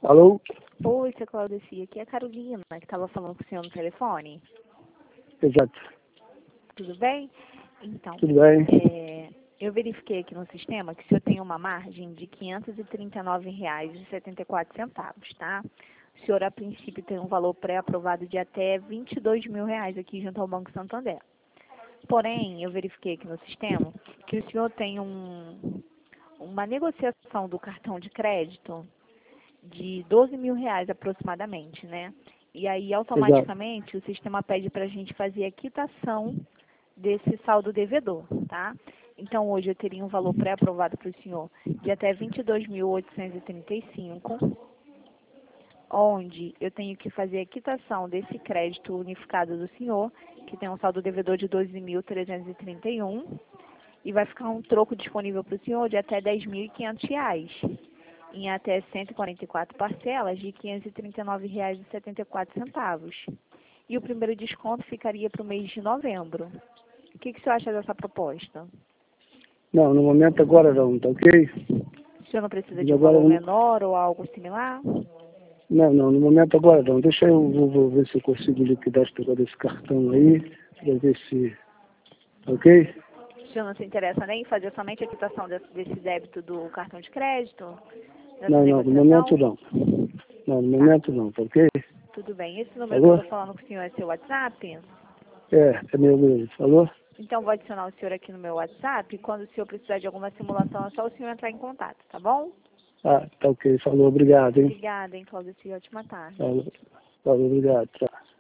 Alô? Oi, seu Claudecia, aqui é a Carolina, que estava falando com o senhor no telefone. Exato. Tudo bem? Então, Tudo bem? eu verifiquei aqui no sistema que o senhor tem uma margem de R$ 539,74, tá? O senhor, a princípio, tem um valor pré-aprovado de até R$ 22 mil aqui junto ao Banco Santander. Porém, eu verifiquei aqui no sistema que o senhor tem uma negociação do cartão de crédito de R$ 12 mil aproximadamente, né? E aí, automaticamente, o sistema pede para a gente fazer a quitação desse saldo devedor, tá? Então, hoje eu teria um valor pré-aprovado para o senhor de até 22.835, onde eu tenho que fazer a quitação desse crédito unificado do senhor, que tem um saldo devedor de 12.331, e vai ficar um troco disponível para o senhor de até R$ 10.500, em até 144 parcelas de R$ 539,74. E o primeiro desconto ficaria para o mês de novembro. O que o senhor acha dessa proposta? Não, no momento agora não, tá ok? O senhor não precisa de um valor menor ou algo similar? Não, no momento agora não. Deixa eu vou ver se eu consigo liquidar esse cartão aí, pra ver se... Ok? O senhor não se interessa nem em fazer somente a quitação desse débito do cartão de crédito? Não, no momento não. Não, no momento não, tá ok? Tudo bem. Esse número que eu estou falando com o senhor é seu WhatsApp? É meu mesmo. Falou? Então, vou adicionar o senhor aqui no meu WhatsApp. Quando o senhor precisar de alguma simulação, é só o senhor entrar em contato, tá bom? Ah, tá ok. Falou, obrigado, hein? Obrigada, hein, Cláudia. Ótima tarde. Falou, obrigado. Tchau.